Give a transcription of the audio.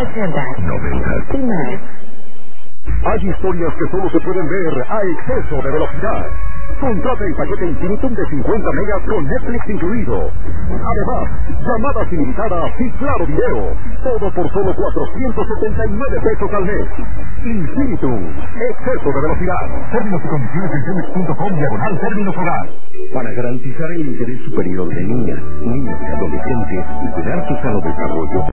80, 90 y más. Hay historias que solo se pueden ver a exceso de velocidad. Contrata el paquete Infinitum de 50 megas con Netflix incluido. Además, llamadas ilimitadas y claro video. Todo por solo 479 pesos al mes. Infinitum, exceso de velocidad. Términos y condiciones en Telmex.com/términos hogar. Para garantizar el interés superior de niñas, niños y adolescentes y cuidar su sano desarrollo,